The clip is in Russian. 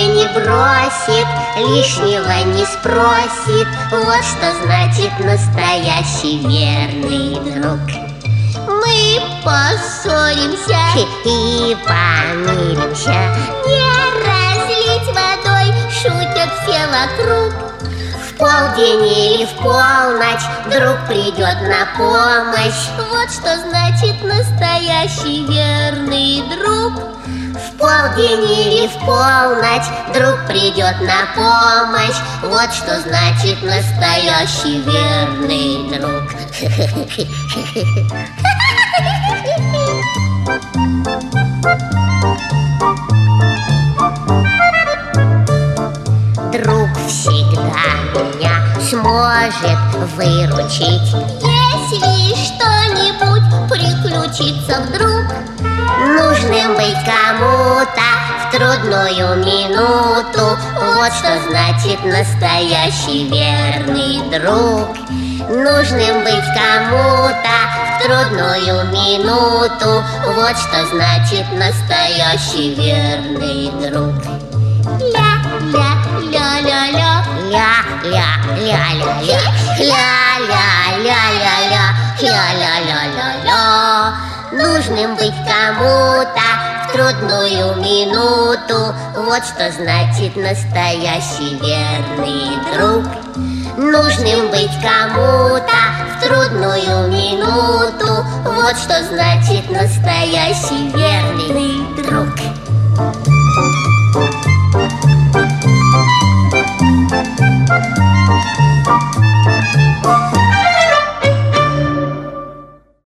не бросит, лишнего не спросит. Вот что значит настоящий верный друг. Мы поссоримся и помиримся, не разлить водой, шутят все вокруг. в полдень или в полночь друг придет на помощь. Вот что значит настоящий верный друг. В полдень или в полночь друг придет на помощь. Вот что значит настоящий верный друг. Друг всегда меня сможет выручить, если что-нибудь приключится вдруг. нужным быть кому-то в трудную минуту. Вот что значит настоящий верный друг. Нужным быть кому-то в трудную минуту. Вот что значит настоящий верный друг. Ля-ля-ля-ля-ля, Ля-ля-ля-ля-ля, ля-ля-ля-ля-ля, ля-ля-ля-ля-ля. Нужным быть кому-то в трудную минуту. Вот что значит настоящий верный друг. Нужным быть кому-то в трудную минуту. Вот что значит настоящий верный друг.